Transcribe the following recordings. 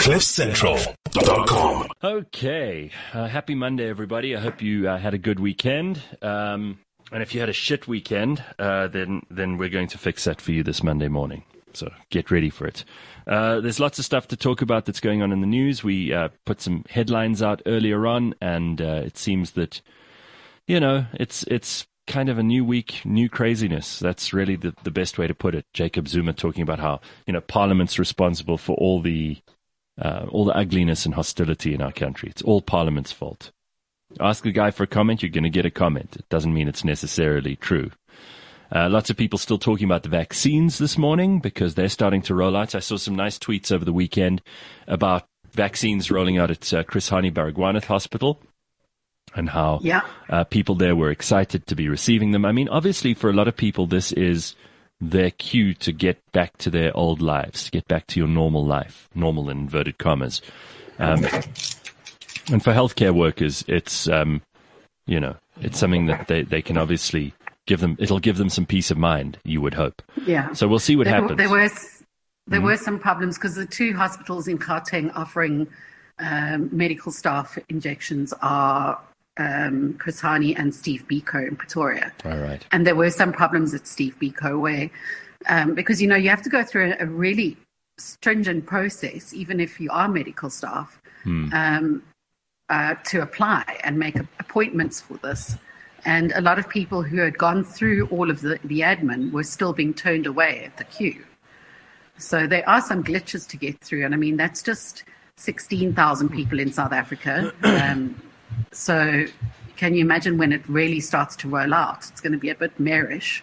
CliffCentral.com. Okay. Happy Monday, everybody. I hope you had a good weekend. And if you had a shit weekend, then we're going to fix that for you this Monday morning. So get ready for it. There's lots of stuff to talk about that's going on in the news. We put some headlines out earlier on, and it seems that, it's kind of a new week, new craziness. That's really the best way to put it. Jacob Zuma talking about how, Parliament's responsible for all the ugliness and hostility in our country. It's all Parliament's fault. Ask the guy for a comment, you're going to get a comment. It doesn't mean it's necessarily true. Lots of people still talking about the vaccines this morning because they're starting to roll out. I saw some nice tweets over the weekend about vaccines rolling out at Chris Hani Baragwanath Hospital and how people there were excited to be receiving them. I mean, obviously for a lot of people, this is their cue to get back to their old lives, to get back to your normal life, normal in inverted commas. And for healthcare workers, it's, it's something that they can obviously it'll give them some peace of mind, you would hope. Yeah. So we'll see what happens. There were some problems because the two hospitals in Gauteng offering medical staff injections are Chris Hani and Steve Biko in Pretoria. All right. And there were some problems at Steve Biko where, because, you have to go through a really stringent process, even if you are medical staff, to apply and make appointments for this. And a lot of people who had gone through all of the admin were still being turned away at the queue. So there are some glitches to get through. And I mean, that's just 16,000 people in South Africa. So can you imagine when it really starts to roll out? It's going to be a bit marish.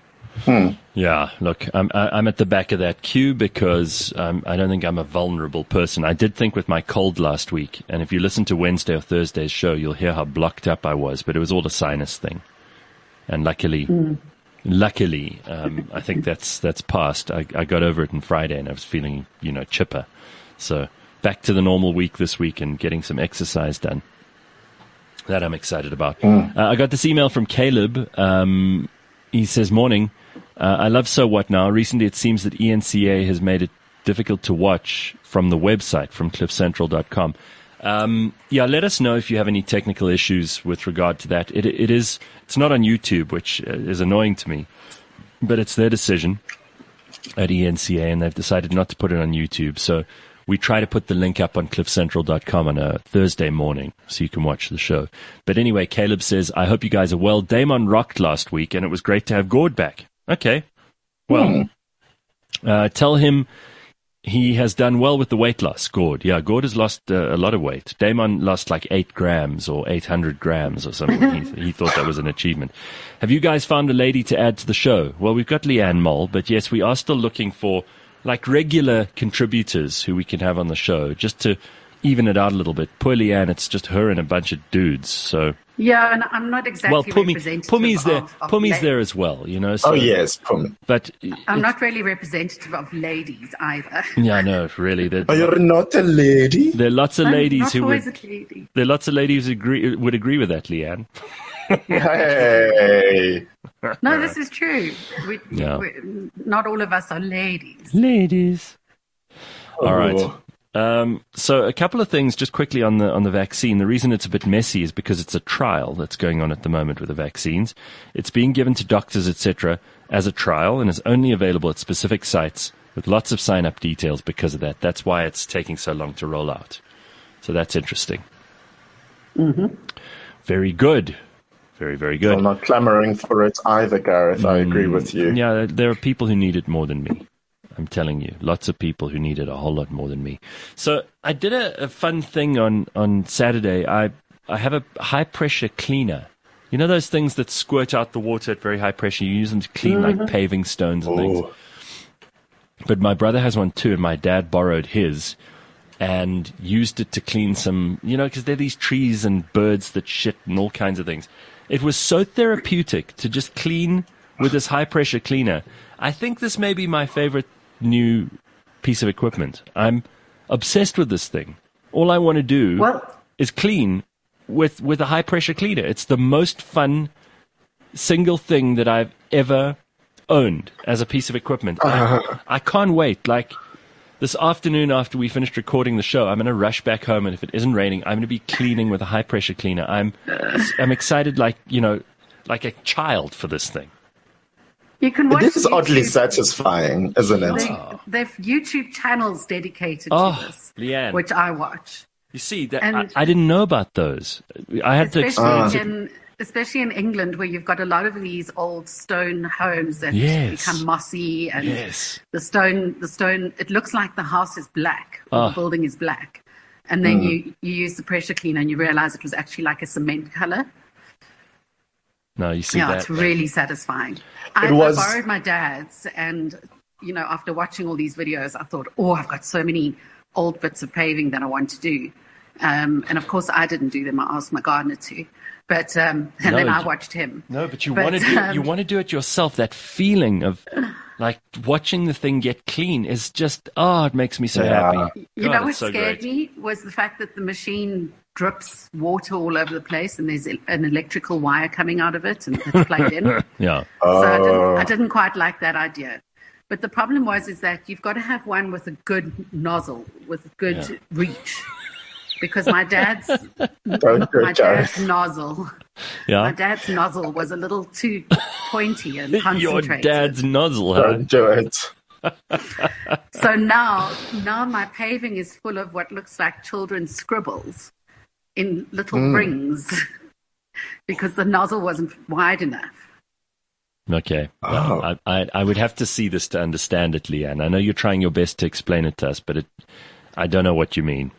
Yeah, look, I'm at the back of that queue because I don't think I'm a vulnerable person. I did think with my cold last week, and if you listen to Wednesday or Thursday's show, you'll hear how blocked up I was, but it was all a sinus thing. And luckily, I think that's passed. I got over it on Friday, and I was feeling, chipper. So back to the normal week this week and getting some exercise done. That I'm excited about. I got this email from Caleb. He says, morning. I love So What Now. Recently, it seems that ENCA has made it difficult to watch from the website, from cliffcentral.com. Let us know if you have any technical issues with regard to that. It's not on YouTube, which is annoying to me, but it's their decision at ENCA, and they've decided not to put it on YouTube. So we try to put the link up on cliffcentral.com on a Thursday morning so you can watch the show. But anyway, Caleb says, I hope you guys are well. Damon rocked last week, and it was great to have Gord back. Okay. Well, tell him he has done well with the weight loss, Gord. Yeah, Gord has lost a lot of weight. Damon lost like 8 grams or 800 grams or something. He thought that was an achievement. Have you guys found a lady to add to the show? Well, we've got Leanne Moll, but yes, we are still looking for like regular contributors who we can have on the show, just to even it out a little bit. Poor Leanne, it's just her and a bunch of dudes. So yeah, and I'm not exactly representative. Pumi's there as well, So, oh yes, Pumi. But I'm not really representative of ladies either. Yeah, no, really. You're not a lady. There are lots of ladies who would agree with that, Leanne. Hey. No, this is true. Not all of us are ladies. Ladies. All right. So a couple of things just quickly on the vaccine. The reason it's a bit messy is because it's a trial that's going on at the moment with the vaccines. It's being given to doctors, etc., as a trial and is only available at specific sites with lots of sign-up details because of that. That's why it's taking so long to roll out. So that's interesting. Mm-hmm. Very good. Very, very good. I'm not clamoring for it either, Gareth. I agree with you. Yeah, there are people who need it more than me. I'm telling you, lots of people who need it a whole lot more than me. So I did a fun thing on Saturday. I have a high-pressure cleaner. You know those things that squirt out the water at very high pressure? You use them to clean like paving stones and things. But my brother has one too, and my dad borrowed his and used it to clean some, because there are these trees and birds that shit and all kinds of things. It was so therapeutic to just clean with this high-pressure cleaner. I think this may be my favorite new piece of equipment. I'm obsessed with this thing. All I want to do is clean with a high-pressure cleaner. It's the most fun single thing that I've ever owned as a piece of equipment. I can't wait. Like, this afternoon after we finished recording the show, I'm going to rush back home, and if it isn't raining, I'm going to be cleaning with a high pressure cleaner. I'm excited, like a child for this thing. You can watch It is oddly YouTube. satisfying, isn't it? They've YouTube channels dedicated to this, Leanne. which I watch. You see, that And- I didn't know about those. I had to experience it. Especially in England, where you've got a lot of these old stone homes that Yes. become mossy, and Yes. the stone, it looks like the house is black, or Oh. the building is black. And then you use the pressure cleaner and you realize it was actually like a cement color. No, you see Yeah, that. it's really satisfying. I borrowed my dad's, and after watching all these videos, I thought, I've got so many old bits of paving that I want to do. And of course, I didn't do them. I asked my gardener to. But then I watched him. No, but you want to do it yourself. That feeling of like watching the thing get clean is just it makes me so happy. You know what so scared great. me was the fact that the machine drips water all over the place, and there's an electrical wire coming out of it, and it's plugged in. Yeah. So I didn't quite like that idea. But the problem is that you've got to have one with a good nozzle, with a good reach. Because my dad's nozzle, my dad's nozzle was a little too pointy and concentrated. Your dad's nozzle, huh? Don't do it. So now my paving is full of what looks like children's scribbles in little rings because the nozzle wasn't wide enough. Okay. Well, I would have to see this to understand it, Leanne. I know you're trying your best to explain it to us, but I don't know what you mean.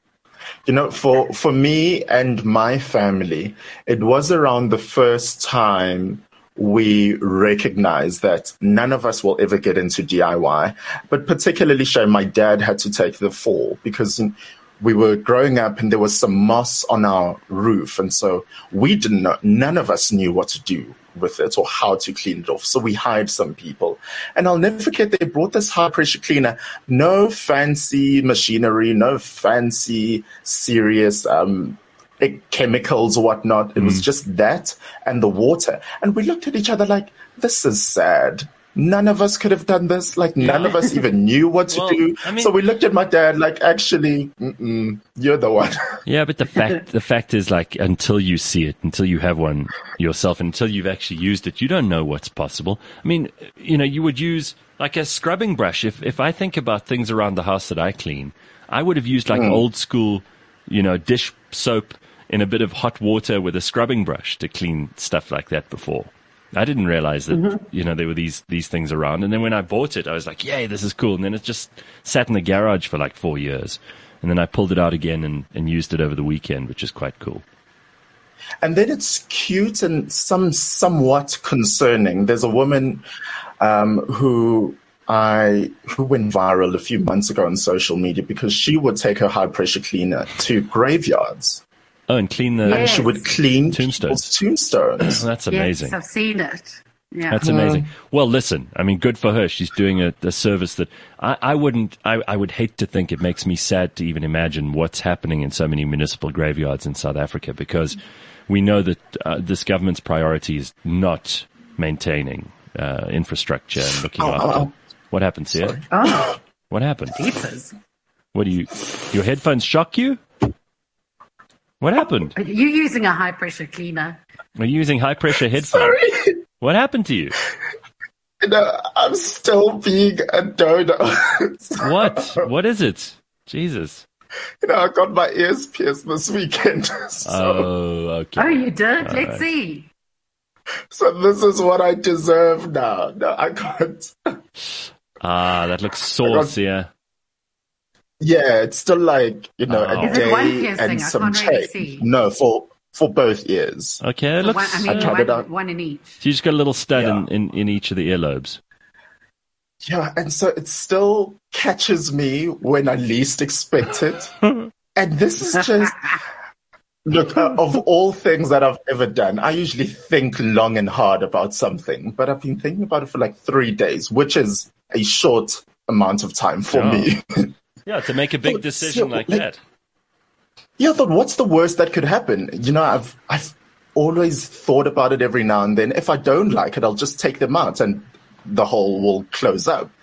For me and my family, it was around the first time we recognized that none of us will ever get into DIY, but particularly my dad had to take the fall because we were growing up and there was some moss on our roof. And so we didn't know, none of us knew what to do with it or how to clean it off. So we hired some people. And I'll never forget, they brought this high pressure cleaner, no fancy machinery, no fancy serious chemicals or whatnot. It was just that and the water. And we looked at each other like, this is sad. None of us could have done this. Like, none of us even knew what to do. I mean, so we looked at my dad like, actually, you're the one. Yeah, but the fact is, like, until you see it, until you have one yourself, until you've actually used it, you don't know what's possible. I mean, you would use like a scrubbing brush. If I think about things around the house that I clean, I would have used like old school, dish soap in a bit of hot water with a scrubbing brush to clean stuff like that before. I didn't realize that, there were these things around. And then when I bought it, I was like, yay, this is cool. And then it just sat in the garage for like 4 years. And then I pulled it out again and used it over the weekend, which is quite cool. And then it's cute and somewhat concerning. There's a woman who went viral a few months ago on social media because she would take her high pressure cleaner to graveyards. Oh, and clean the... And she would clean tombstones. Tombstones. That's amazing. Yes, I've seen it. Yeah. That's amazing. Well, listen, I mean, good for her. She's doing a service that I would hate to think. It makes me sad to even imagine what's happening in so many municipal graveyards in South Africa, because we know that this government's priority is not maintaining infrastructure and looking after. What happened, Sia? Oh, what happened? jeepers. What your headphones shock you? What happened? Are you using a high pressure cleaner? Are you using high pressure headphones? Sorry. What happened to you? I'm still being a donor. What? What is it? Jesus. I got my ears pierced this weekend. Oh, okay. Oh, you did? All Let's right. see. So this is what I deserve now. No, I can't. That looks saucy, yeah. Yeah, it's still like, a Is it one day piercing? and I some can't really change. see. No, for both ears. Okay, it looks... One, I tried it out. one in each. So you just got a little stud Yeah. in each of the earlobes. Yeah, and so it still catches me when I least expect it. And this is just... Look, of all things that I've ever done, I usually think long and hard about something, but I've been thinking about it for like 3 days, which is a short amount of time for me. Yeah, to make a big decision like that. Yeah, I thought, what's the worst that could happen? I've always thought about it every now and then. If I don't like it, I'll just take them out and the hole will close up.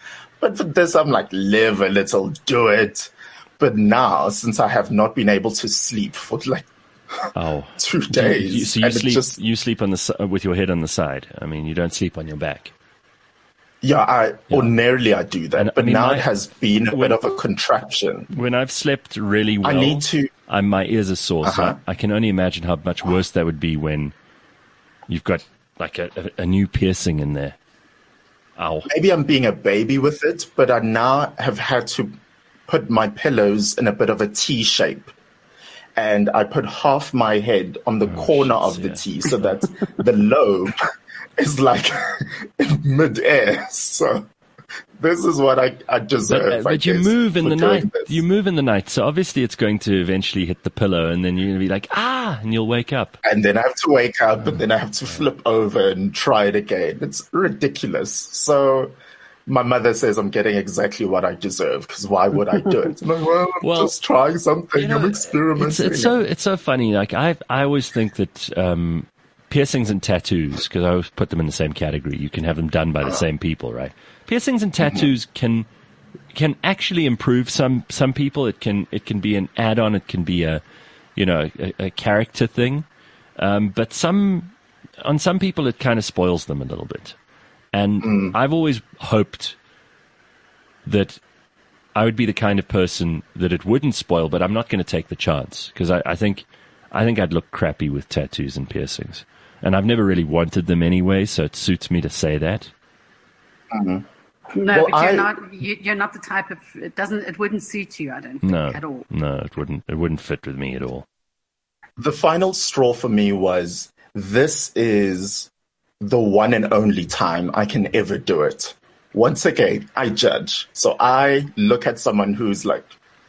But for this, I'm like, live a little, do it. But now, since I have not been able to sleep for like 2 days, so you sleep on with your head on the side. I mean, you don't sleep on your back. Yeah, ordinarily I do that, but now it has been a bit of a contraction. When I've slept really well, my ears are sore, so I can only imagine how much worse that would be when you've got like a new piercing in there. Ow. Maybe I'm being a baby with it, but I now have had to put my pillows in a bit of a T shape. And I put half my head on the corner of the T so that the lobe is like in midair. So this is what I deserve. But you move in the night. You move in the night. So obviously it's going to eventually hit the pillow and then you're going to be like, and you'll wake up. And then I have to wake up and then I have to flip over and try it again. It's ridiculous. So my mother says I'm getting exactly what I deserve because why would I do it? I'm just trying something. I'm experimenting. It's so funny. Like I always think that piercings and tattoos, because I always put them in the same category. You can have them done by the same people, right? Piercings and tattoos can actually improve some people. It can be an add-on. It can be a character thing. But on some people it kind of spoils them a little bit. And I've always hoped that I would be the kind of person that it wouldn't spoil, but I'm not going to take the chance because I think I'd look crappy with tattoos and piercings. And I've never really wanted them anyway, so it suits me to say that. Mm-hmm. No, but you're not the type of it wouldn't suit you, I don't think, at all. No, it wouldn't fit with me at all. The final straw for me was this is the one and only time I can ever do it. Once again, I judge. So I look at someone who's like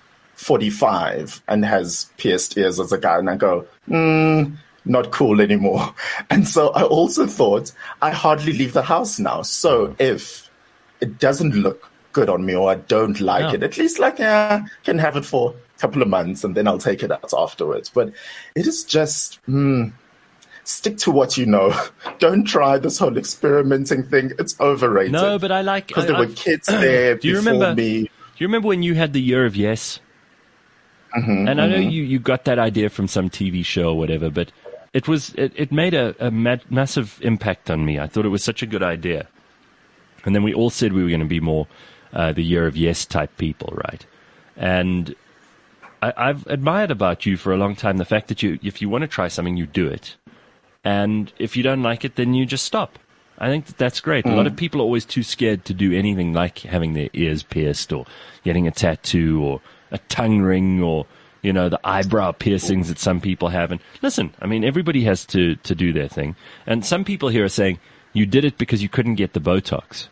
45 and has pierced ears as a guy and I go, not cool anymore. And so I also thought I hardly leave the house now. So if it doesn't look good on me or I don't like it, at least can have it for a couple of months and then I'll take it out afterwards. But it is just, stick to what you know. Don't try this whole experimenting thing. It's overrated. No, but I like... Because there were kids there before me. Do you remember when you had the Year of Yes? Mm-hmm, and I know you got that idea from some TV show or whatever, but it made a massive impact on me. I thought it was such a good idea. And then we all said we were going to be more the Year of Yes type people, right? And I've admired about you for a long time the fact that if you want to try something, you do it. And if you don't like it, then you just stop. I think that's great. A lot of people are always too scared to do anything like having their ears pierced or getting a tattoo or a tongue ring or, the eyebrow piercings that some people have. And listen, I mean, everybody has to do their thing. And some people here are saying you did it because you couldn't get the Botox.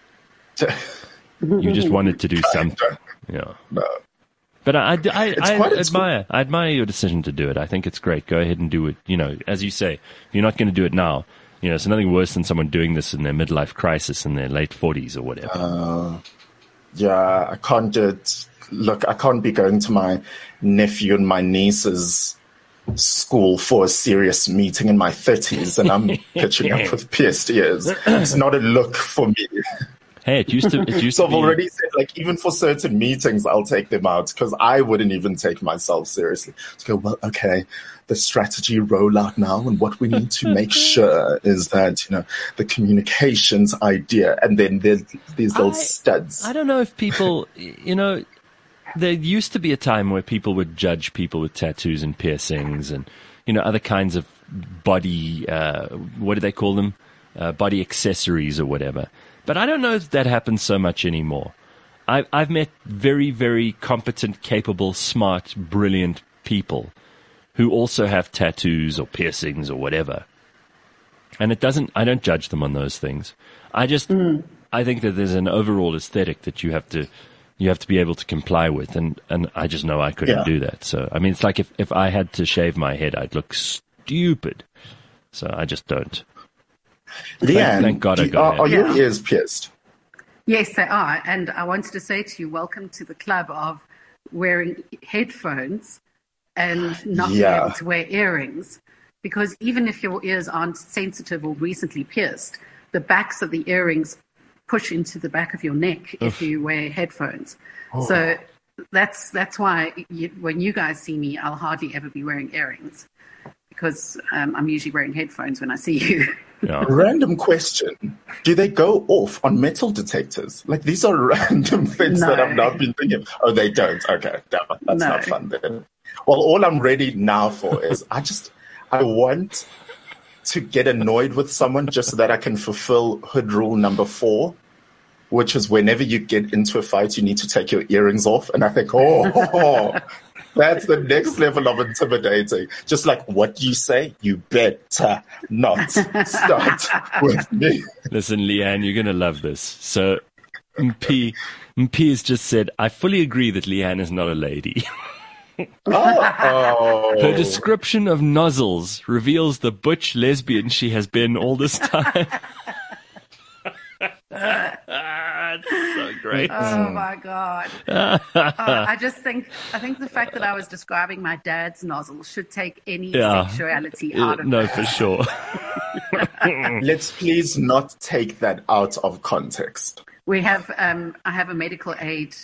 You just wanted to do something. No. But I admire your decision to do it. I think it's great. Go ahead and do it. As you say, if you're not going to do it now, it's nothing worse than someone doing this in their midlife crisis in their late 40s or whatever. Yeah, I can't do it. Look, I can't be going to my nephew and my niece's school for a serious meeting in my 30s and I'm pitching up with pierced ears. It's not a look for me. Hey, it used to So I've already said, even for certain meetings, I'll take them out because I wouldn't even take myself seriously. So go, well, okay, the strategy rollout now and what we need to make sure is that, the communications idea and then there's these little studs. I don't know if people, there used to be a time where people would judge people with tattoos and piercings and, other kinds of body, what do they call them? Body accessories or whatever. But I don't know if that happens so much anymore. I've met very, very competent, capable, smart, brilliant people who also have tattoos or piercings or whatever. And I don't judge them on those things. I think that there's an overall aesthetic that you have to be able to comply with. And I just know I couldn't do that. So, I mean, it's like if I had to shave my head, I'd look stupid. So I just don't. Leanne, thank God I got are your ears pierced? Yes, they are. And I wanted to say to you, welcome to the club of wearing headphones and not being able to wear earrings. Because even if your ears aren't sensitive or recently pierced, the backs of the earrings push into the back of your neck if you wear headphones. So that's why when you guys see me, I'll hardly ever be wearing earrings, because I'm usually wearing headphones when I see you. Yeah. Random question. Do they go off on metal detectors? Like, these are random things that I've not been thinking. Oh, they don't. Okay. That's not fun then. Well, all I'm ready now for is I want to get annoyed with someone just so that I can fulfill hood rule number 4, which is whenever you get into a fight, you need to take your earrings off. And I think, that's the next level of intimidating. Just like, what you say, you better not start with me. Listen, Leanne, you're going to love this. So MP has just said, I fully agree that Leanne is not a lady. Her description of nozzles reveals the butch lesbian she has been all this time. It's so great. Oh my God. I think the fact that I was describing my dad's nozzle should take any sexuality out of it. No, for sure. Let's please not take that out of context. We have, I have a medical aid,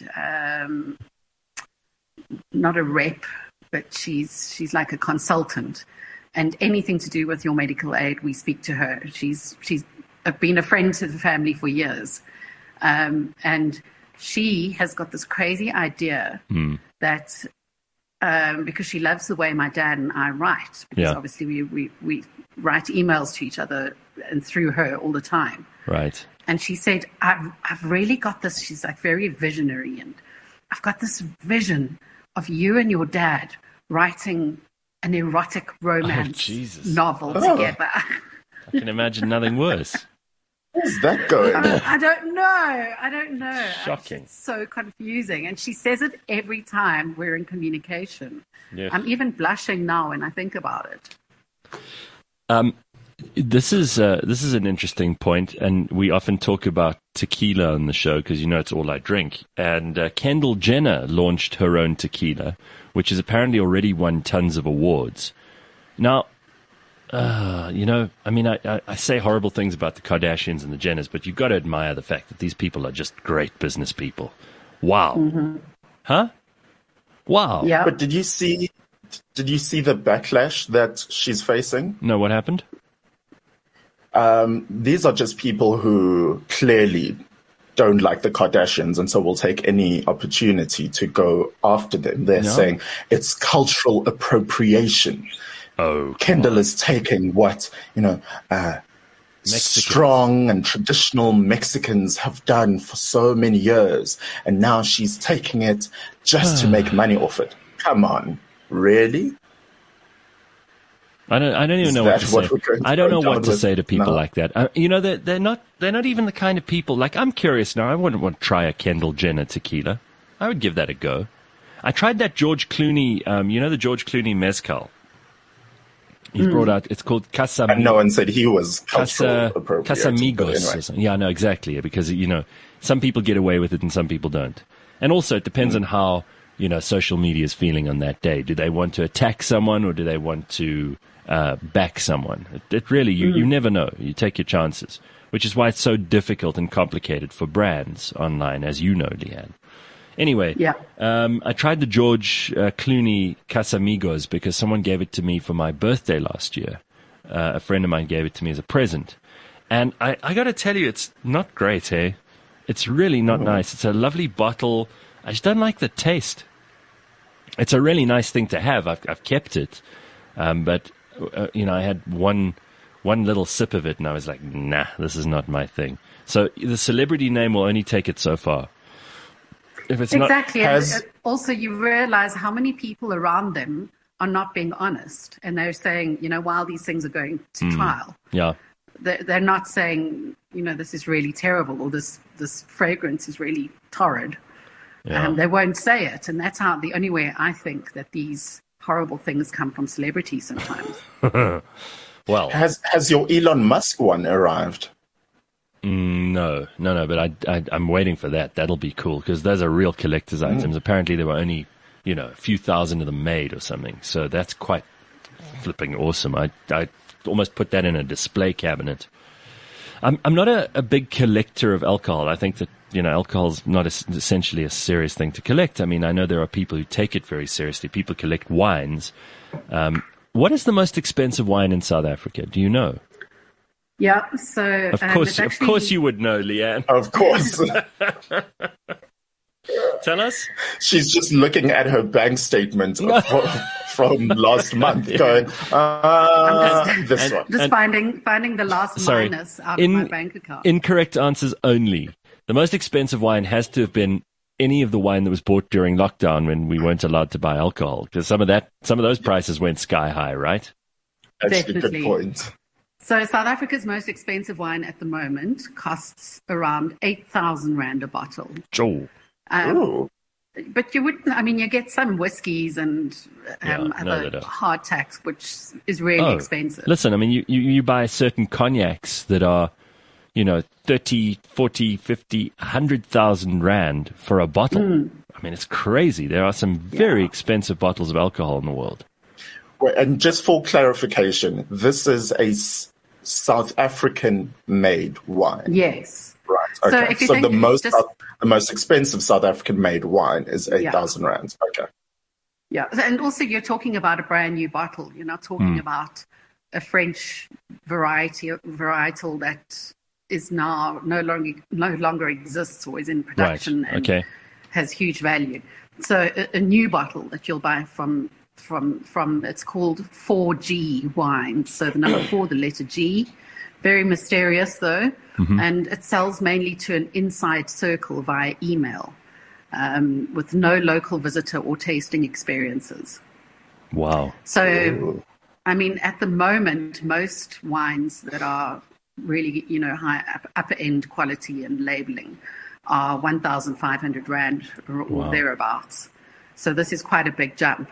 not a rep, but she's like a consultant, and anything to do with your medical aid, we speak to her. She's been a friend to the family for years. And she has got this crazy idea that because she loves the way my dad and I write, because obviously we write emails to each other and through her all the time. Right. And she said, I've really got this. She's like very visionary, and I've got this vision of you and your dad writing an erotic romance novel together. I can imagine nothing worse. Where's that going? I don't know. Shocking. It's so confusing. And she says it every time we're in communication. Yeah. I'm even blushing now when I think about it. This is an interesting point, and we often talk about tequila on the show because, it's all I drink. And Kendall Jenner launched her own tequila, which has apparently already won tons of awards. Now, I say horrible things about the Kardashians and the Jenners, but you've got to admire the fact that these people are just great business people. Wow. Mm-hmm. Huh? Wow. Yeah. But did you see the backlash that she's facing? No, what happened? These are just people who clearly don't like the Kardashians, and so will take any opportunity to go after them. They're saying it's cultural appropriation. Oh, Kendall is taking what, strong and traditional Mexicans have done for so many years, and now she's taking it just to make money off it. Come on, really? I don't even know what to say. I don't know what to say to people like that. They're not even the kind of people. Like, I'm curious now. I wouldn't want to try a Kendall Jenner tequila. I would give that a go. I tried that George Clooney. The George Clooney mezcal. He's brought out. It's called Casamigos. And no one said he was Casamigos. Anyway. Yeah, no, exactly. Because some people get away with it and some people don't. And also, it depends on how social media is feeling on that day. Do they want to attack someone or do they want to back someone? It really, you never know. You take your chances, which is why it's so difficult and complicated for brands online, as you know, Leanne. Anyway, I tried the George Clooney Casamigos because someone gave it to me for my birthday last year. A friend of mine gave it to me as a present. And I got to tell you, it's not great, hey? It's really not nice. It's a lovely bottle. I just don't like the taste. It's a really nice thing to have. I've kept it. But I had one little sip of it, and I was like, nah, this is not my thing. So the celebrity name will only take it so far. If it's exactly. And also, you realize how many people around them are not being honest, and they're saying, while these things are going to trial, they're not saying, this is really terrible, or this fragrance is really torrid. They won't say it, and that's the only way I think that these horrible things come from celebrities sometimes. Well, has your Elon Musk one arrived? No, but I'm waiting for that. That'll be cool because those are real collector's items. Apparently there were only, a few thousand of them made or something. So that's quite flipping awesome. I almost put that in a display cabinet. I'm not a big collector of alcohol. I think that, alcohol's not essentially a serious thing to collect. I mean, I know there are people who take it very seriously. People collect wines. What is the most expensive wine in South Africa? Do you know? Yeah, so... Of course you would know, Leanne. Of course. Tell us. She's just looking at her bank statement from last month going, this one. Just finding the last minus out of my bank account. Incorrect answers only. The most expensive wine has to have been any of the wine that was bought during lockdown when we weren't allowed to buy alcohol, because some of those prices went sky high, right? Actually, good point. So South Africa's most expensive wine at the moment costs around 8,000 Rand a bottle. Oh. But you get some whiskies and other hardtacks, which is really expensive. Listen, I mean, you buy certain cognacs that are, 30, 40, 50, 100,000 Rand for a bottle. I mean, it's crazy. There are some very expensive bottles of alcohol in the world. Well, and just for clarification, this is a South African-made wine. Yes. Right. Okay. So the most expensive South African-made wine is 8,000 Rand. Okay. Yeah, and also you're talking about a brand new bottle. You're not talking about a French varietal that is now no longer exists or is in production and has huge value. So a new bottle that you'll buy from it's called 4G wine. So the number 4, the letter G. Very mysterious, though, and it sells mainly to an inside circle via email, with no local visitor or tasting experiences. Wow. So, I mean, at the moment, most wines that are really, high upper end quality and labeling are 1,500 Rand or thereabouts. So this is quite a big jump.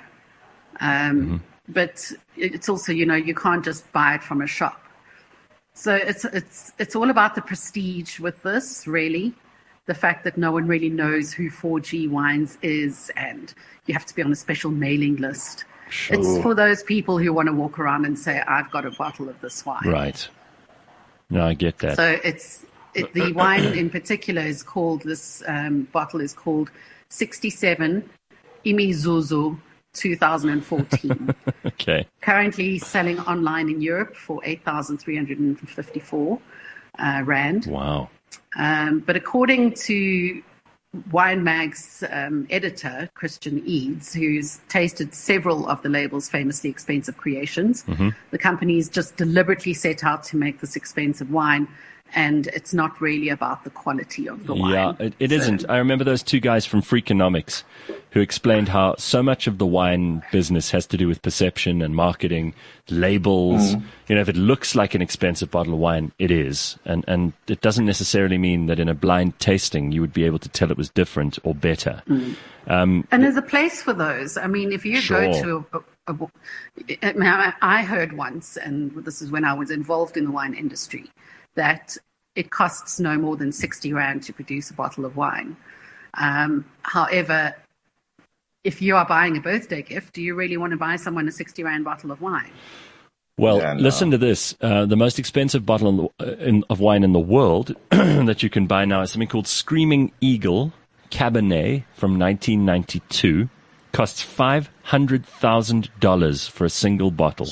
But it's also, you can't just buy it from a shop. So it's all about the prestige with this, really. The fact that no one really knows who 4G Wines is, and you have to be on a special mailing list. Sure. It's for those people who want to walk around and say, I've got a bottle of this wine. Right. No, I get that. So the wine in particular is called, this bottle is called 67 Imizuzu 2014. Okay. Currently selling online in Europe for 8,354 Rand. Wow. But according to Wine Mag's editor, Christian Eads, who's tasted several of the label's famously expensive creations, the company's just deliberately set out to make this expensive wine, and it's not really about the quality of the wine. Yeah, it isn't. I remember those two guys from Freakonomics who explained how so much of the wine business has to do with perception and marketing, labels. If it looks like an expensive bottle of wine, it is. And it doesn't necessarily mean that in a blind tasting you would be able to tell it was different or better. And there's a place for those. I mean, if you go to I heard once, and this is when I was involved in the wine industry, that it costs no more than 60 Rand to produce a bottle of wine. However, if you are buying a birthday gift, do you really want to buy someone a 60 Rand bottle of wine? Well, listen to this. The most expensive bottle of wine in the world that you can buy now is something called Screaming Eagle Cabernet from 1992. Costs $500,000 for a single bottle.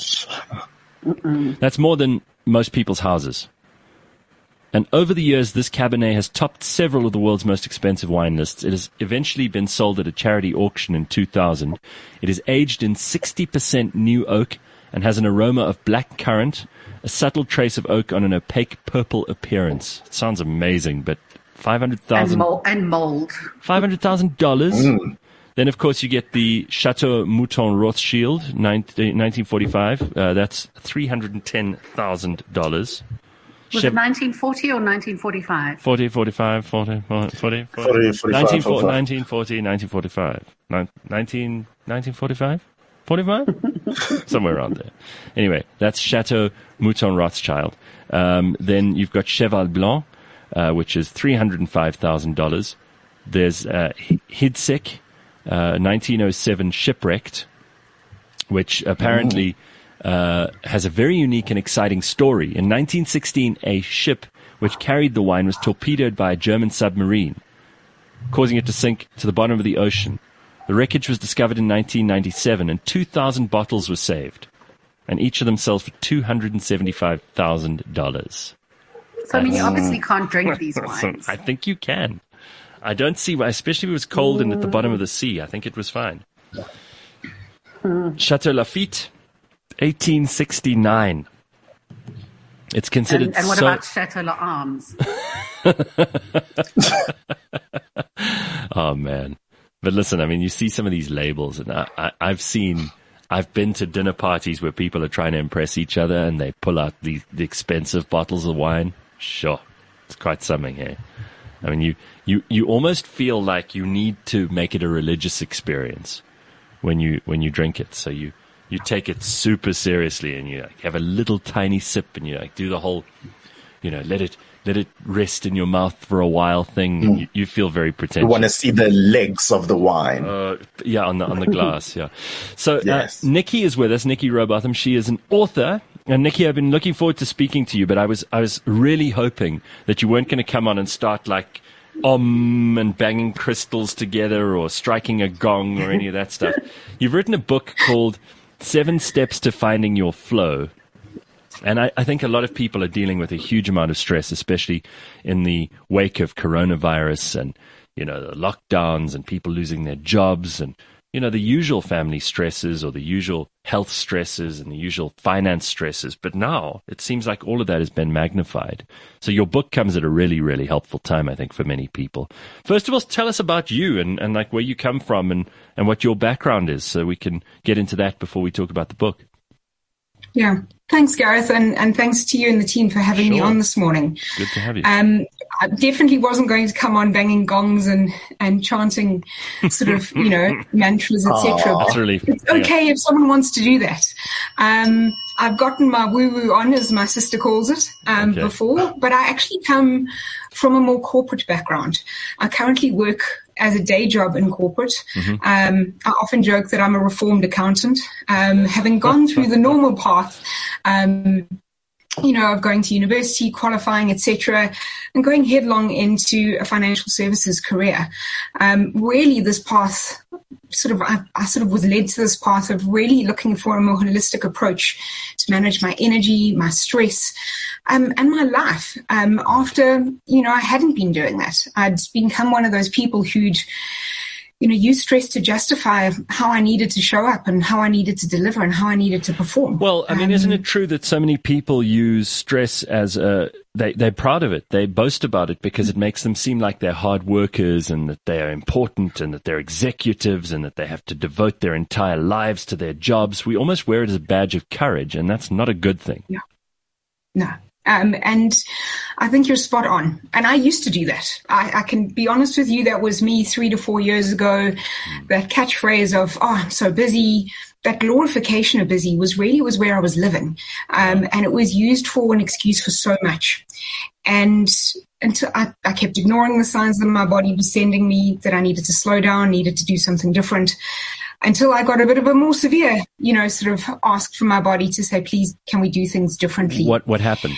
That's more than most people's houses. And over the years, this Cabernet has topped several of the world's most expensive wine lists. It has eventually been sold at a charity auction in 2000. It is aged in 60% new oak and has an aroma of black currant, a subtle trace of oak on an opaque purple appearance. It sounds amazing, but $500,000 and mold. $500,000. Then, of course, you get the Chateau Mouton Rothschild, 1945. That's $310,000. Was it 1940 or 1945? 40, 45, 40, 40, 40, 1940, 1945. 1945? 45? Somewhere around there. Anyway, that's Chateau Mouton Rothschild. Then you've got Cheval Blanc, which is $305,000. There's Hidsec, 1907 Shipwrecked, which apparently has a very unique and exciting story. In 1916, a ship which carried the wine was torpedoed by a German submarine, causing it to sink to the bottom of the ocean. The wreckage was discovered in 1997, and 2,000 bottles were saved, and each of them sells for $275,000. So, I mean, you obviously can't drink these wines. I think you can. I don't see why, especially if it was cold and at the bottom of the sea. I think it was fine. Chateau Lafite, 1869. It's considered and what about Chateau l'Arms? Oh, man. But listen, I mean, you see some of these labels, and I've been to dinner parties where people are trying to impress each other, and they pull out the expensive bottles of wine. Sure, it's quite something here. I mean, you almost feel like you need to make it a religious experience when you drink it. So you take it super seriously, and you have a little tiny sip, and you do the whole, let it rest in your mouth for a while thing. And you feel very pretentious. You want to see the legs of the wine. On the glass, yeah. So yes. Nikki is with us, Nikki Robotham. She is an author. And Nikki, I've been looking forward to speaking to you, but I was really hoping that you weren't going to come on and start like and banging crystals together or striking a gong or any of that stuff. You've written a book called 7 Steps to Finding Your Flow. And I think a lot of people are dealing with a huge amount of stress, especially in the wake of coronavirus and, the lockdowns and people losing their jobs and, the usual family stresses or the usual health stresses and the usual finance stresses. But now it seems like all of that has been magnified. So your book comes at a really, really helpful time, I think, for many people. First of all, tell us about you and like where you come from and what your background is so we can get into that before we talk about the book. Yeah. Thanks, Gareth, and thanks to you and the team for having me on this morning. Good to have you. I definitely wasn't going to come on banging gongs and chanting sort of, mantras, etc. It's okay if someone wants to do that. I've gotten my woo-woo on, as my sister calls it, before, but I actually come from a more corporate background. I currently work as a day job in corporate. I often joke that I'm a reformed accountant, having gone through the normal path, of going to university, qualifying, etc., and going headlong into a financial services career. Really, this path I was led to this path of really looking for a more holistic approach to manage my energy, my stress, and my life. After, I hadn't been doing that. I'd become one of those people who'd, use stress to justify how I needed to show up and how I needed to deliver and how I needed to perform. Well, I mean, isn't it true that so many people use stress as they're proud of it. They boast about it because it makes them seem like they're hard workers and that they are important and that they're executives and that they have to devote their entire lives to their jobs. We almost wear it as a badge of courage, and that's not a good thing. Yeah. No. And I think you're spot on. And I used to do that. I can be honest with you, that was me 3 to 4 years ago. That catchphrase of, I'm so busy, that glorification of busy was where I was living. And it was used for an excuse for so much. And until I kept ignoring the signs that my body was sending me, that I needed to slow down, needed to do something different, until I got a bit of a more severe, sort of ask from my body to say, please, can we do things differently? What happened?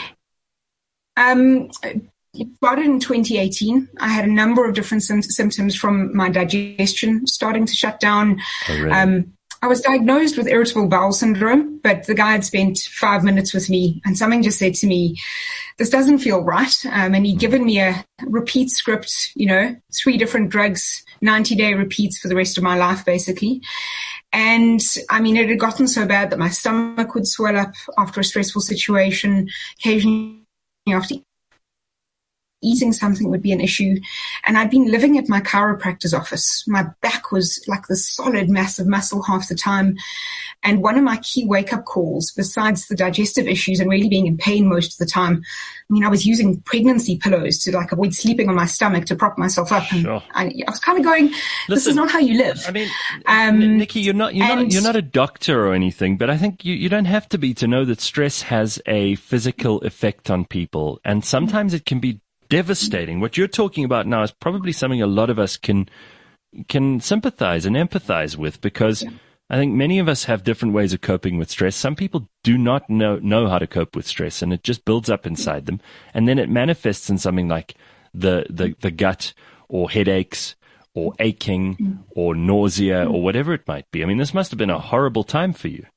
It started in 2018. I had a number of different symptoms from my digestion starting to shut down. Oh, really? I was diagnosed with irritable bowel syndrome, but the guy had spent 5 minutes with me and something just said to me, this doesn't feel right. And he'd given me a repeat script, 3 different drugs, 90-day repeats for the rest of my life, basically. And I mean, it had gotten so bad that my stomach would swell up after a stressful situation. Occasionally, after eating something would be an issue. And I'd been living at my chiropractor's office. My back was like this solid, massive muscle half the time. And one of my key wake-up calls, besides the digestive issues and really being in pain most of the time, I was using pregnancy pillows to avoid sleeping on my stomach to prop myself up. And sure. I was kind of going, this is not how you live. I mean, Nikki, you're not a doctor or anything, but I think you don't have to be to know that stress has a physical effect on people. And sometimes it can be devastating. What you're talking about now is probably something a lot of us can sympathize and empathize with because, I think many of us have different ways of coping with stress. Some people do not know how to cope with stress, and it just builds up inside them, and then it manifests in something like the gut, or headaches, or aching, or nausea, or whatever it might be. I mean, this must have been a horrible time for you.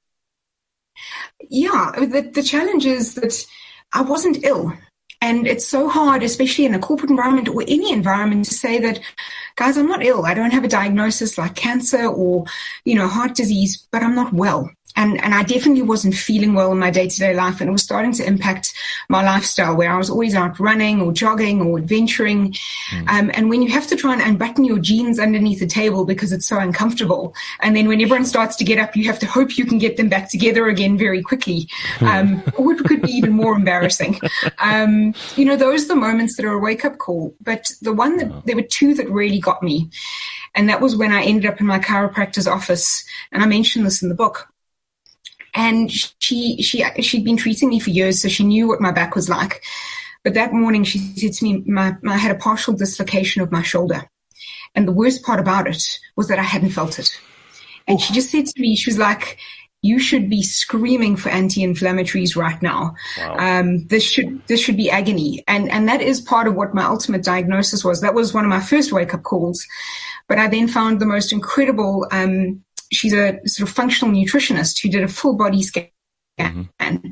Yeah, the challenge is that I wasn't ill. And it's so hard, especially in a corporate environment or any environment, to say that, guys, I'm not ill. I don't have a diagnosis like cancer or, heart disease, but I'm not well. And I definitely wasn't feeling well in my day-to-day life, and it was starting to impact my lifestyle, where I was always out running or jogging or adventuring. And when you have to try and unbutton your jeans underneath the table because it's so uncomfortable, and then when everyone starts to get up, you have to hope you can get them back together again very quickly, or it could be even more embarrassing. Those are the moments that are a wake-up call. But there were two that really got me, and that was when I ended up in my chiropractor's office, and I mentioned this in the book. And she'd been treating me for years, so she knew what my back was like. But that morning she said to me, I had a partial dislocation of my shoulder. And the worst part about it was that I hadn't felt it. And she just said to me, she was like, you should be screaming for anti-inflammatories right now. Wow. This should be agony. And that is part of what my ultimate diagnosis was. That was one of my first wake-up calls. But I then found the most incredible, she's a sort of functional nutritionist who did a full body scan. Mm-hmm.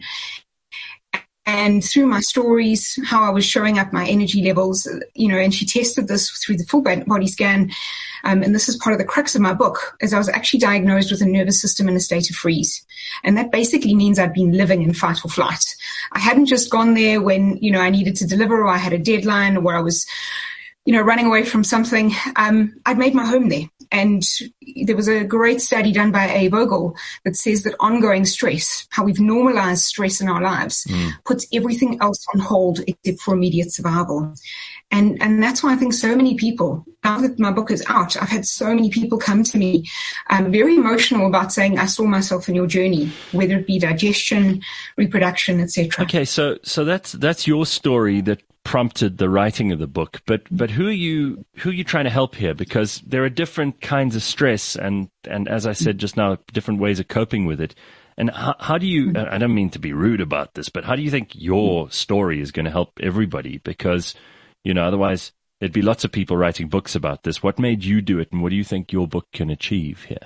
And through my stories, how I was showing up my energy levels, and she tested this through the full body scan. And this is part of the crux of my book, as I was actually diagnosed with a nervous system in a state of freeze. And that basically means I'd been living in fight or flight. I hadn't just gone there when, I needed to deliver, or I had a deadline, or I was, running away from something. I'd made my home there. And there was a great study done by A. Vogel that says that ongoing stress, how we've normalized stress in our lives, puts everything else on hold except for immediate survival. And that's why I think so many people, now that my book is out, I've had so many people come to me very emotional about saying, I saw myself in your journey, whether it be digestion, reproduction, etc. Okay, so that's your story that prompted the writing of the book, but who are you trying to help here? Because there are different kinds of stress, and as I said just now, different ways of coping with it. And how do you, I don't mean to be rude about this, but how do you think your story is going to help everybody? Because, otherwise there'd be lots of people writing books about this. What made you do it, and what do you think your book can achieve here?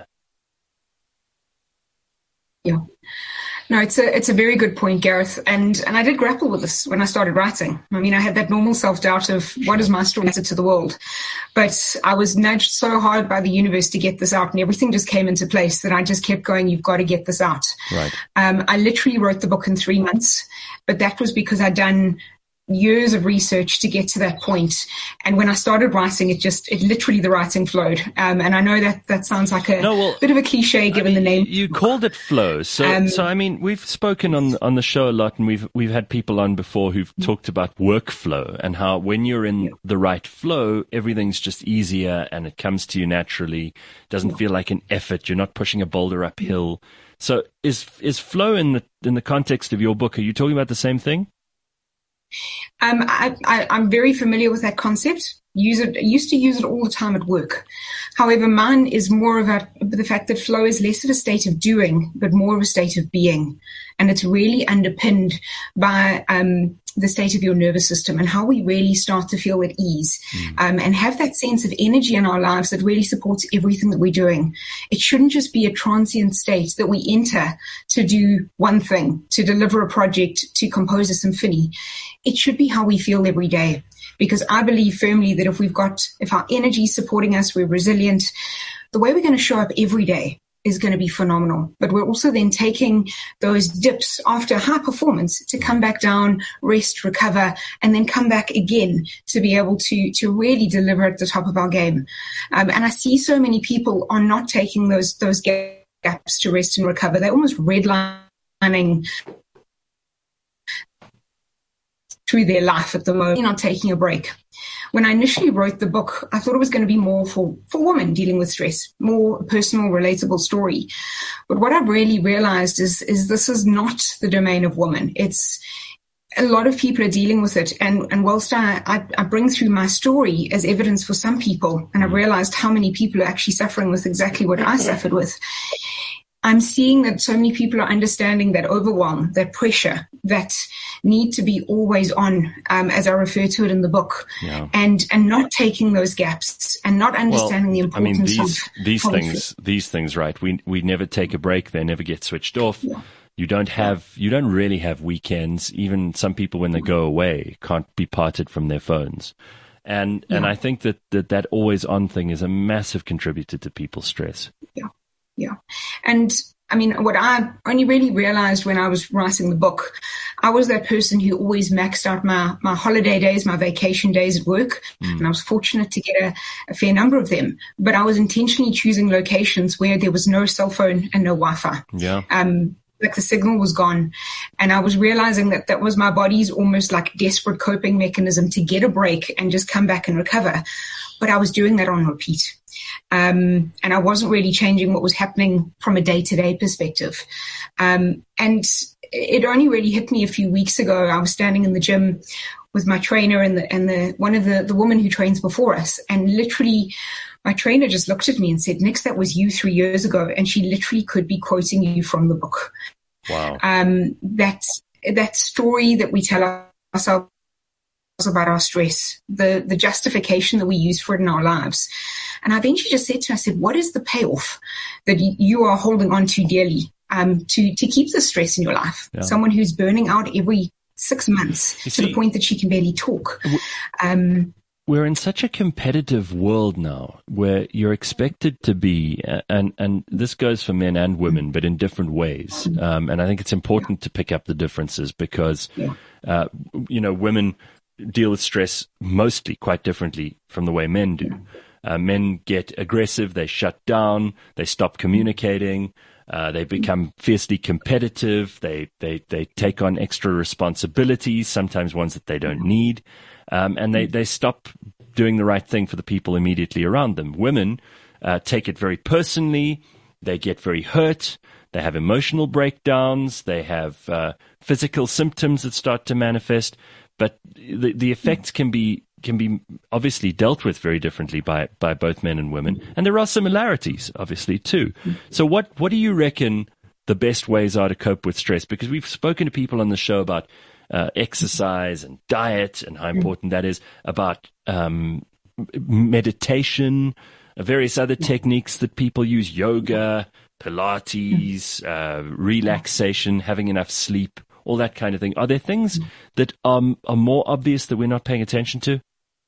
Yeah. No, it's a very good point, Gareth. And I did grapple with this when I started writing. I mean, I had that normal self-doubt of what is my story to the world? But I was nudged so hard by the universe to get this out, and everything just came into place that I just kept going, you've got to get this out. Right. I literally wrote the book in 3 months, but that was because I'd done years of research to get to that point. And when I started writing, it literally, the writing flowed. And I know that sounds like a bit of a cliche given the name. You called it flow. So I mean, we've spoken on the show a lot, and we've had people on before who've talked about workflow, and how when you're in the right flow, everything's just easier and it comes to you naturally. Doesn't feel like an effort. You're not pushing a boulder uphill. So is flow in the context of your book, are you talking about the same thing? I'm very familiar with that concept. Used to use it all the time at work. However, mine is more about the fact that flow is less of a state of doing, but more of a state of being. And it's really underpinned by the state of your nervous system and how we really start to feel at ease and have that sense of energy in our lives that really supports everything that we're doing. It shouldn't just be a transient state that we enter to do one thing, to deliver a project, to compose a symphony. It should be how we feel every day. Because I believe firmly that if our energy is supporting us, we're resilient, the way we're going to show up every day is going to be phenomenal. But we're also then taking those dips after high performance to come back down, rest, recover, and then come back again to be able to really deliver at the top of our game. And I see so many people are not taking those gaps to rest and recover. They're almost redlining through their life at the moment, not taking a break. When I initially wrote the book, I thought it was going to be more for women dealing with stress, more personal, relatable story. But what I've really realized is this is not the domain of women. It's a lot of people are dealing with it. And whilst I bring through my story as evidence for some people, and I've realized how many people are actually suffering with exactly what I suffered with, I'm seeing that so many people are understanding that overwhelm, that pressure, that need to be always on, as I refer to it in the book, and not taking those gaps and not understanding the importance of these things, right? We never take a break. They never get switched off. Yeah. You don't really have weekends. Even some people, when they go away, can't be parted from their phones. And I think that always on thing is a massive contributor to people's stress. Yeah. And I mean, what I only really realized when I was writing the book, I was that person who always maxed out my holiday days, my vacation days at work. And I was fortunate to get a fair number of them. But I was intentionally choosing locations where there was no cell phone and no Wi-Fi. Yeah. Like the signal was gone. And I was realizing that was my body's almost like desperate coping mechanism to get a break and just come back and recover. But I was doing that on repeat. And I wasn't really changing what was happening from a day-to-day perspective. And it only really hit me a few weeks ago. I was standing in the gym with my trainer and one of the woman who trains before us, and literally my trainer just looked at me and said, "Nix, that was you 3 years ago." And she literally could be quoting you from the book. Wow. That story that we tell ourselves about our stress, the justification that we use for it in our lives. And I eventually just said to her, I said, what is the payoff that you are holding on to dearly to keep the stress in your life? Yeah. Someone who's burning out every 6 months to the point that she can barely talk. We're in such a competitive world now where you're expected to be, and this goes for men and women, but in different ways. And I think it's important to pick up the differences because, women deal with stress mostly quite differently from the way men do. Men get aggressive, they shut down, they stop communicating, they become fiercely competitive, they take on extra responsibilities, sometimes ones that they don't need, and they stop doing the right thing for the people immediately around them. Women take it very personally, they get very hurt, they have emotional breakdowns, they have physical symptoms that start to manifest, but the effects can be obviously dealt with very differently by both men and women. And there are similarities, obviously, too. So what do you reckon the best ways are to cope with stress? Because we've spoken to people on the show about exercise and diet and how important that is, about meditation, various other techniques that people use, yoga, Pilates, relaxation, having enough sleep, all that kind of thing. Are there things that are more obvious that we're not paying attention to?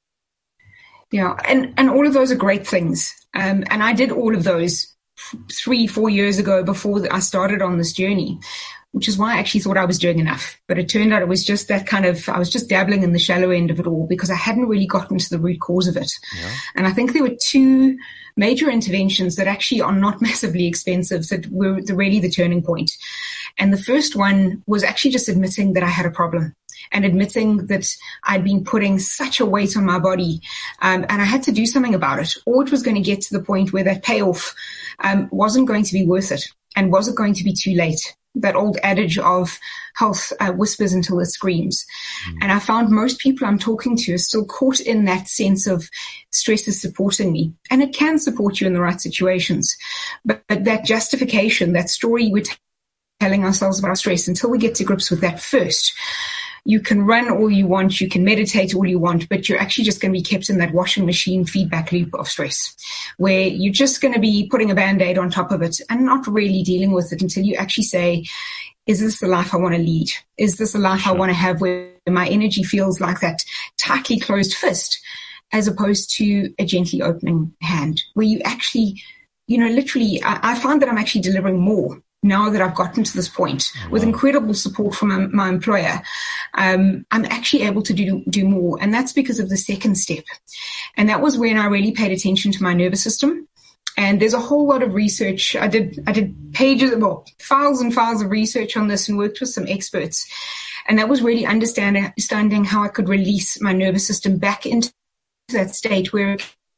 Yeah, and all of those are great things. And I did all of those 3-4 years ago before I started on this journey, which is why I actually thought I was doing enough. But it turned out it was just that kind of, I was just dabbling in the shallow end of it all because I hadn't really gotten to the root cause of it. Yeah. And I think there were 2 major interventions that actually are not massively expensive that were really the turning point. And the first one was actually just admitting that I had a problem and admitting that I'd been putting such a weight on my body, and I had to do something about it, or it was going to get to the point where that payoff wasn't going to be worth it and wasn't going to be too late. That old adage of health whispers until it screams. And I found most people I'm talking to are still caught in that sense of stress is supporting me. And it can support you in the right situations. But that justification, that story we're telling ourselves about our stress, until we get to grips with that first, you can run all you want, you can meditate all you want, but you're actually just going to be kept in that washing machine feedback loop of stress, where you're just going to be putting a Band-Aid on top of it and not really dealing with it until you actually say, is this the life I want to lead? Is this the life I want to have where my energy feels like that tightly closed fist, as opposed to a gently opening hand, where you actually, literally, I find that I'm actually delivering more now that I've gotten to this point, with incredible support from my employer. I'm actually able to do more. And that's because of the second step. And that was when I really paid attention to my nervous system. And there's a whole lot of research. I did pages, files and files of research on this and worked with some experts. And that was really understanding how I could release my nervous system back into that state where it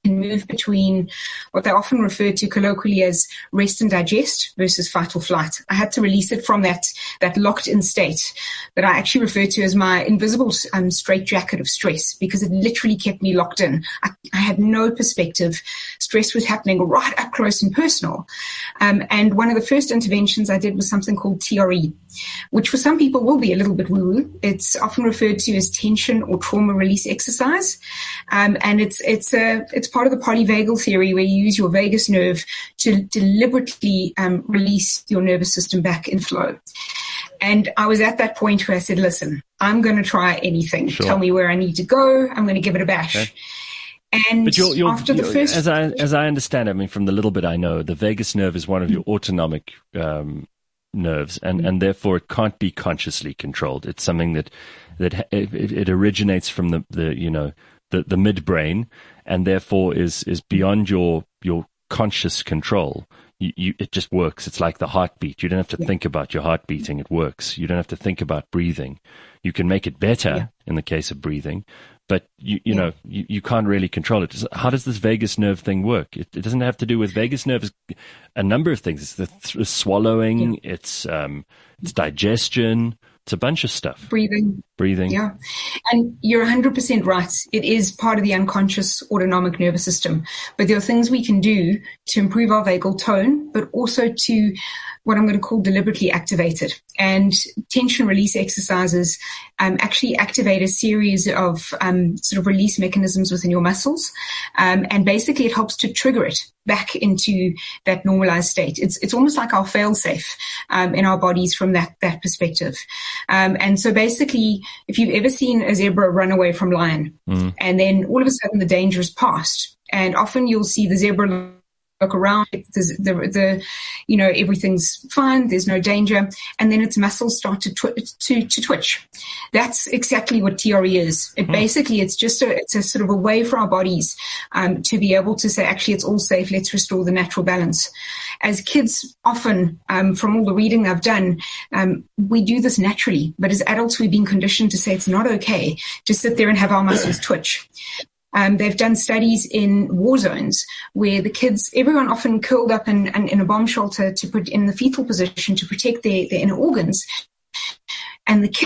can move between what they often refer to colloquially as rest and digest versus fight or flight. I had to release it from that locked-in state that I actually refer to as my invisible straitjacket of stress, because it literally kept me locked in. I had no perspective. Stress was happening right up close and personal. And one of the first interventions I did was something called TRE, which for some people will be a little bit woo-woo. It's often referred to as tension or trauma release exercise. And it's part of the polyvagal theory, where you use your vagus nerve to deliberately release your nervous system back in flow. And I was at that point where I said, listen, I'm going to try anything. Sure. Tell me where I need to go. I'm going to give it a bash. Okay. And but after the first... As I understand it, I mean, from the little bit I know, the vagus nerve is one of your autonomic nerves, and therefore it can't be consciously controlled. It's something that it originates from the midbrain, and therefore is beyond your conscious control. It just works. It's like the heartbeat. You don't have to think about your heart beating. It works. You don't have to think about breathing. You can make it better in the case of breathing, but you can't really control it. How does this vagus nerve thing work? It doesn't have to do with vagus nerve. Is a number of things. It's the swallowing. It's digestion. It's a bunch of stuff. Breathing. Yeah. And you're 100% right. It is part of the unconscious autonomic nervous system. But there are things we can do to improve our vagal tone, but also to what I'm going to call deliberately activate it. And tension release exercises actually activate a series of sort of release mechanisms within your muscles. And basically it helps to trigger it back into that normalized state. It's almost like our fail-safe in our bodies from that perspective. And so basically, if you've ever seen a zebra run away from lion, and then all of a sudden the danger is past, and often you'll see the zebra look around, everything's fine, there's no danger, and then its muscles start to twitch. That's exactly what TRE is. It's a sort of a way for our bodies to be able to say, actually, it's all safe, let's restore the natural balance. As kids, often, from all the reading I've done, we do this naturally, but as adults, we've been conditioned to say it's not okay to sit there and have our muscles twitch. They've done studies in war zones where the kids, everyone often curled up in a bomb shelter to put in the fetal position to protect their inner organs. And the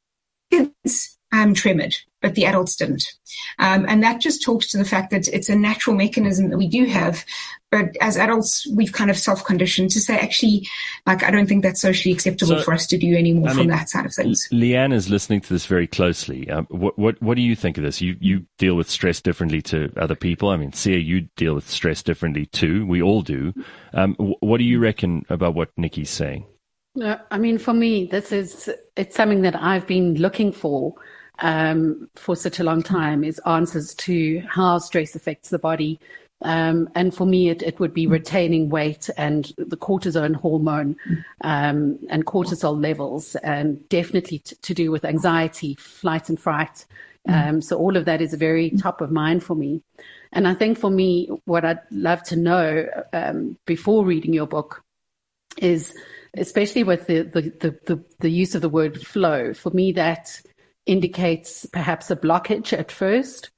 kids tremored, but the adults didn't. And that just talks to the fact that it's a natural mechanism that we do have. But as adults, we've kind of self-conditioned to say, actually, like, I don't think that's socially acceptable for us to do anymore from that side of things. Leanne is listening to this very closely. What do you think of this? You deal with stress differently to other people. I mean, Sia, you deal with stress differently too. We all do. What do you reckon about what Nikki's saying? I mean, for me, it's something that I've been looking for such a long time, is answers to how stress affects the body. And for me, it would be retaining weight and the cortisone hormone and cortisol levels, and definitely to do with anxiety, flight and fright. So all of that is very top of mind for me. And I think for me, what I'd love to know before reading your book is, especially with the use of the word flow, for me that indicates perhaps a blockage at first,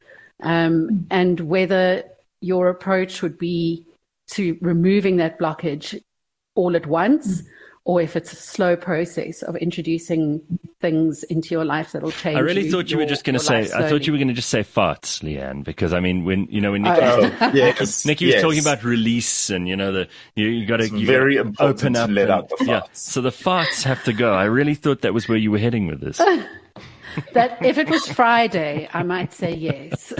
and whether your approach would be to removing that blockage all at once, or if it's a slow process of introducing things into your life that'll change. I really thought you were just going to say, I thought you were going to just say farts, Leanne, because I mean, when Nikki, Nikki was talking about release and, you got to open up. Let out the farts. Yeah, so the farts have to go. I really thought that was where you were heading with this. That if it was Friday, I might say yes.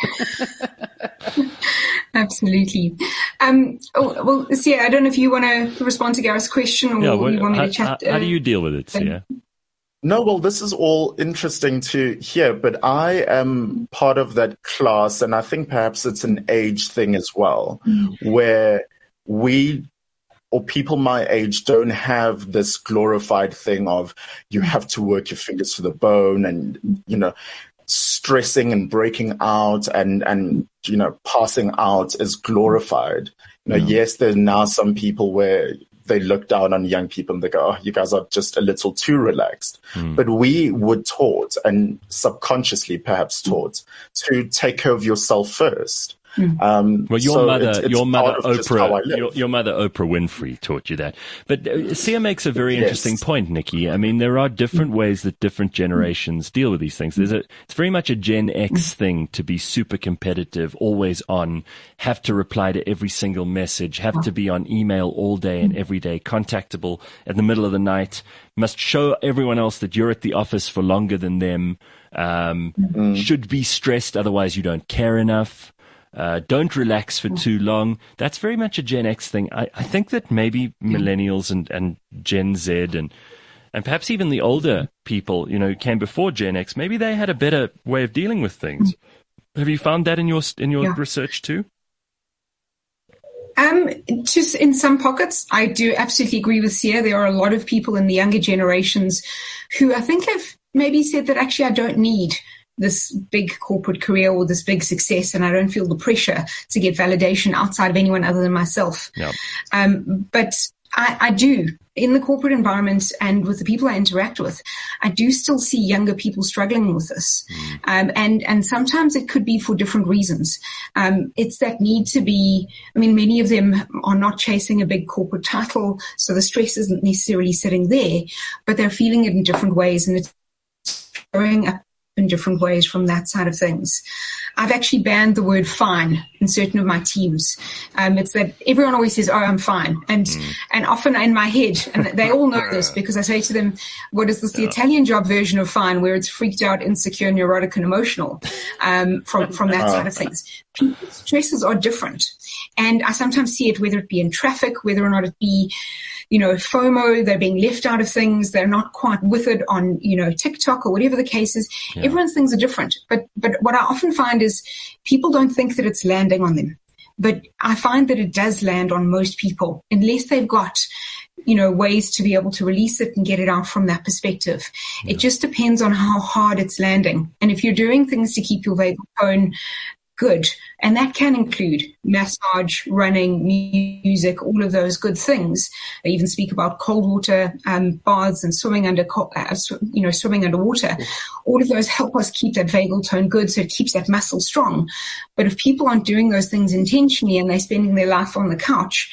Absolutely. Well, Sia, I don't know if you want to respond to Gareth's question, or you want me to chat. How do you deal with it, Sia? No, well, this is all interesting to hear, but I am part of that class, and I think perhaps it's an age thing as well, where we or people my age don't have this glorified thing of you have to work your fingers to the bone and, stressing and breaking out and passing out is glorified. Yes, there's now some people where they look down on young people and they go, oh, you guys are just a little too relaxed. But we were taught, and subconsciously perhaps taught, to take care of yourself first. Well, your mother Oprah Winfrey taught you that. But Sia makes a very interesting point, Nikki. I mean, there are different ways that different generations deal with these things. It's very much a Gen X thing to be super competitive, always on, have to reply to every single message, have to be on email all day and every day, contactable at the middle of the night, must show everyone else that you're at the office for longer than them, should be stressed, otherwise you don't care enough. Don't relax for too long. That's very much a Gen X thing. I think that maybe millennials and Gen Z and perhaps even the older people, who came before Gen X, maybe they had a better way of dealing with things. Have you found that in your research too? Just in some pockets, I do absolutely agree with Sia. There are a lot of people in the younger generations who I think have maybe said that actually I don't need this big corporate career or this big success, and I don't feel the pressure to get validation outside of anyone other than myself. Yep. But I do, in the corporate environment and with the people I interact with, I do still see younger people struggling with this. And sometimes it could be for different reasons. It's that need to be, many of them are not chasing a big corporate title, so the stress isn't necessarily sitting there, but they're feeling it in different ways, and it's showing up in different ways from that side of things. I've actually banned the word fine in certain of my teams. It's that everyone always says, oh, I'm fine. And often in my head, and they all know this because I say to them, what is this, the Italian job version of fine, where it's freaked out, insecure, neurotic, and emotional from that side of things. People's stresses are different. And I sometimes see it, whether it be in traffic, whether or not it be FOMO, they're being left out of things, they're not quite with it on, TikTok or whatever the case is. Yeah. Everyone's things are different. But what I often find is people don't think that it's landing on them. But I find that it does land on most people, unless they've got, ways to be able to release it and get it out from that perspective. Yeah. It just depends on how hard it's landing. And if you're doing things to keep your vagal tone good, and that can include massage, running, music, all of those good things. I even speak about cold water baths and swimming swimming underwater. All of those help us keep that vagal tone good, so it keeps that muscle strong. But if people aren't doing those things intentionally and they're spending their life on the couch,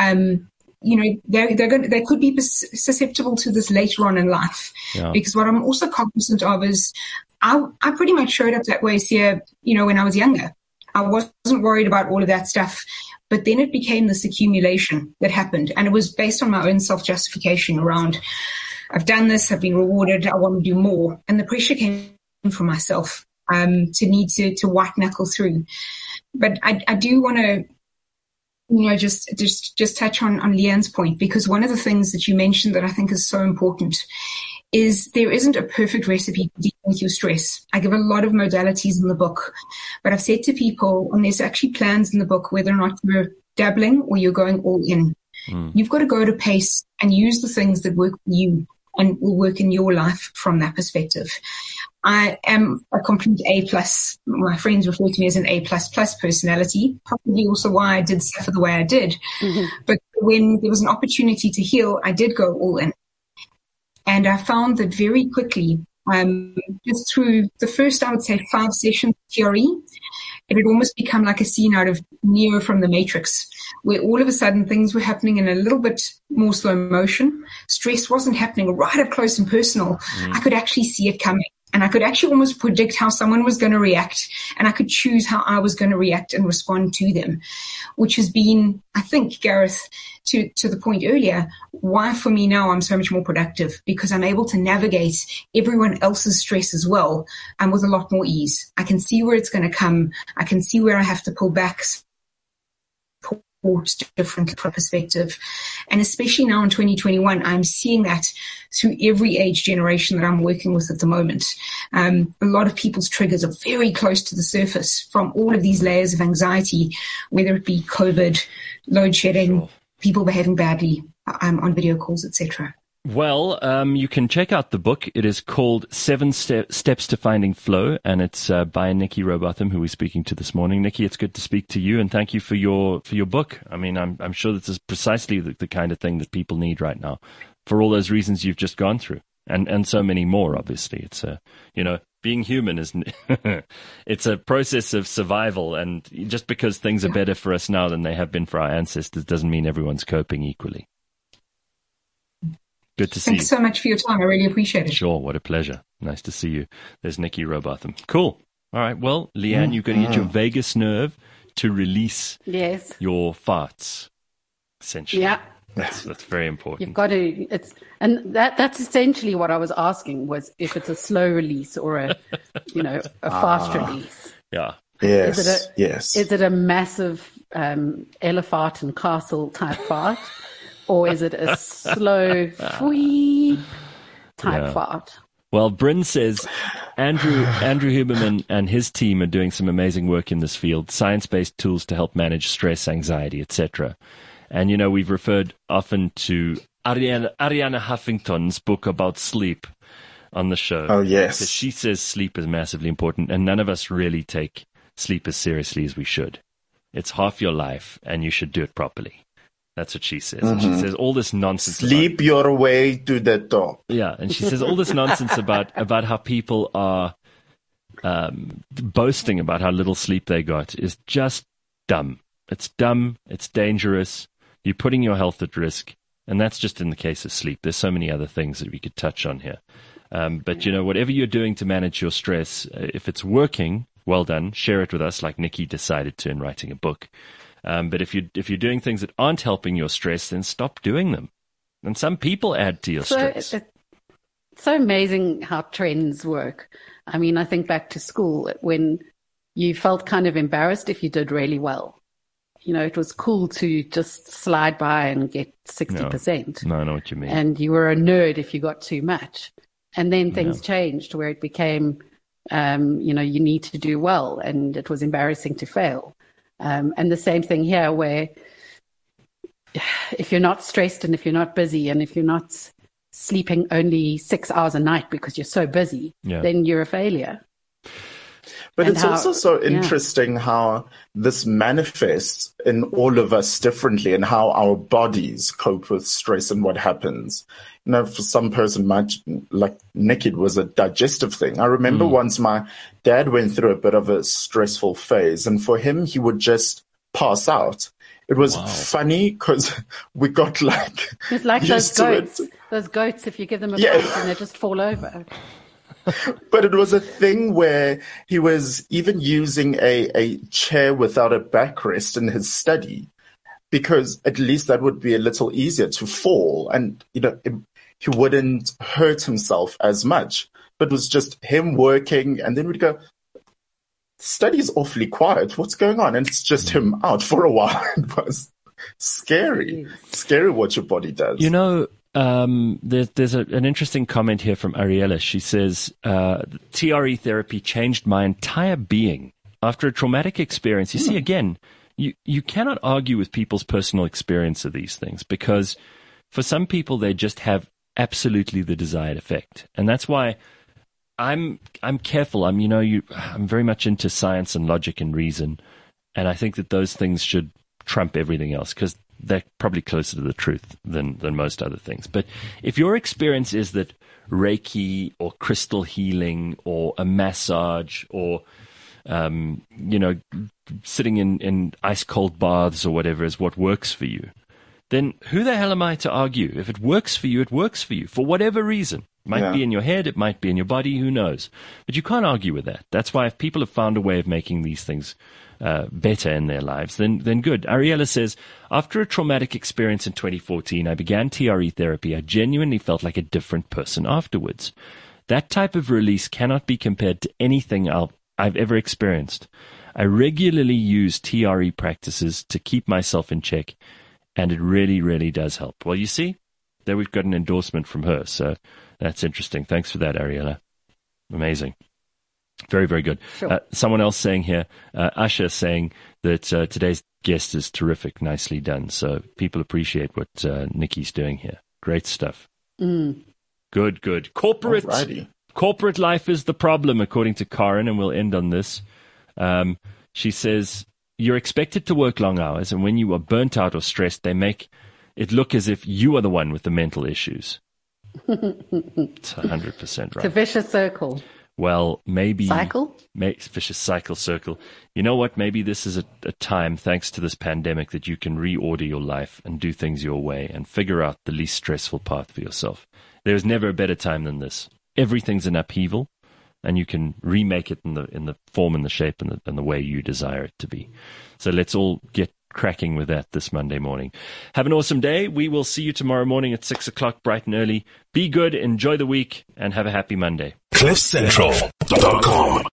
they could be susceptible to this later on in life. Yeah. Because what I'm also cognizant of is I pretty much showed up that way here, when I was younger. I wasn't worried about all of that stuff, but then it became this accumulation that happened, and it was based on my own self-justification around, I've done this, I've been rewarded, I want to do more, and the pressure came from myself to need to white knuckle through. But I do want to just touch on Leanne's point, because one of the things that you mentioned that I think is so important is there isn't a perfect recipe to deal with your stress. I give a lot of modalities in the book, but I've said to people, and there's actually plans in the book, whether or not you're dabbling or you're going all in. You've got to go to pace and use the things that work for you and will work in your life from that perspective. I am a complete A+. My friends refer to me as an A++ personality, probably also why I did suffer the way I did. But when there was an opportunity to heal, I did go all in. And I found that very quickly, just through the first, I would say, 5 sessions of theory, it had almost become like a scene out of Neo from the Matrix, where all of a sudden things were happening in a little bit more slow motion. Stress wasn't happening right up close and personal. I could actually see it coming. And I could actually almost predict how someone was going to react, and I could choose how I was going to react and respond to them, which has been, I think, Gareth, to the point earlier, why for me now I'm so much more productive, because I'm able to navigate everyone else's stress as well, and with a lot more ease. I can see where it's going to come. I can see where I have to pull back, different perspective. And especially now in 2021, I'm seeing that through every age generation that I'm working with at the moment. A lot of people's triggers are very close to the surface from all of these layers of anxiety, whether it be COVID, load shedding, people behaving badly on video calls, etc. Well, you can check out the book. It is called 7 Steps to Finding Flow, and it's by Nikki Robotham, who we're speaking to this morning. Nikki, it's good to speak to you, and thank you for your book. I mean, I'm sure this is precisely the kind of thing that people need right now, for all those reasons you've just gone through. and so many more. Obviously, it's being human is it's a process of survival, and just because things are better for us now than they have been for our ancestors doesn't mean everyone's coping equally. Good to see you. Thanks so much for your time. I really appreciate it. Sure, what a pleasure. Nice to see you. There's Nikki Robotham. Cool. All right, well, Leanne, you've got to get your vagus nerve to release your farts, essentially. Yeah. That's very important. You've got to, that's essentially what I was asking, was if it's a slow release or a fast release. Yeah. Yes. Is it a massive elephant and castle type fart, or is it a slow fwee type fart? Well, Bryn says Andrew Huberman and his team are doing some amazing work in this field, science-based tools to help manage stress, anxiety, etc. And, we've referred often to Ariana Huffington's book about sleep on the show. Oh, yes. So she says sleep is massively important, and none of us really take sleep as seriously as we should. It's half your life, and you should do it properly. That's what she says. And she says all this nonsense. Sleep your way to the top. Yeah, and she says all this nonsense about how people are boasting about how little sleep they got is just dumb. It's dumb. It's dangerous. You're putting your health at risk. And that's just in the case of sleep. There's so many other things that we could touch on here. But, whatever you're doing to manage your stress, if it's working, well done. Share it with us like Nikki decided to in writing a book. But if you're doing things that aren't helping your stress, then stop doing them. And some people add to your stress. It's so amazing how trends work. I mean, I think back to school when you felt kind of embarrassed if you did really well. It was cool to just slide by and get 60%. No, I know what you mean. And you were a nerd if you got too much. And then things changed where it became, you need to do well, and it was embarrassing to fail. And the same thing here, where if you're not stressed and if you're not busy and if you're not sleeping only 6 hours a night because you're so busy, then you're a failure. But it's also so interesting how this manifests in all of us differently, and how our bodies cope with stress and what happens. For some person, like Nick, it was a digestive thing. I remember once my dad went through a bit of a stressful phase, and for him, he would just pass out. It was funny because we got it's like those goats. Those goats, if you give them a bite and they just fall over. But it was a thing where he was even using a chair without a backrest in his study, because at least that would be a little easier to fall, and he wouldn't hurt himself as much. But it was just him working, and then we'd go, study's awfully quiet. What's going on? And it's just him out for a while. It was scary. Scary what your body does. There's an interesting comment here from Ariella. She says, TRE therapy changed my entire being. After a traumatic experience, you see, again, you cannot argue with people's personal experience of these things, because for some people, they just have absolutely the desired effect. And that's why I'm careful. I'm very much into science and logic and reason. And I think that those things should trump everything else, because they're probably closer to the truth than most other things. But if your experience is that Reiki or crystal healing or a massage or, sitting in ice cold baths or whatever is what works for you, then who the hell am I to argue? If it works for you, it works for you for whatever reason. It might be in your head, it might be in your body, who knows? But you can't argue with that. That's why if people have found a way of making these things better in their lives, then good. Ariella says, after a traumatic experience in 2014, I began TRE therapy. I genuinely felt like a different person afterwards. That type of release cannot be compared to anything I've ever experienced. I regularly use TRE practices to keep myself in check, and it really, really does help. Well, you see, there we've got an endorsement from her, so that's interesting. Thanks for that, Ariella. Amazing. Very, very good. Sure. Someone else saying here, Asha saying that today's guest is terrific, nicely done. So people appreciate what Nikki's doing here. Great stuff. Good, good. Corporate life is the problem, according to Karen, and we'll end on this. She says, you're expected to work long hours, and when you are burnt out or stressed, they make it look as if you are the one with the mental issues. It's 100% right. It's a vicious circle. Well, maybe... Cycle? Vicious cycle circle. You know what? Maybe this is a time, thanks to this pandemic, that you can reorder your life and do things your way and figure out the least stressful path for yourself. There's never a better time than this. Everything's in upheaval, and you can remake it in the form and the shape and the way you desire it to be. So let's all get cracking with that this Monday morning. Have an awesome day. We will see you tomorrow morning at 6 o'clock, bright and early. Be good, enjoy the week, and have a happy Monday. CliffCentral.com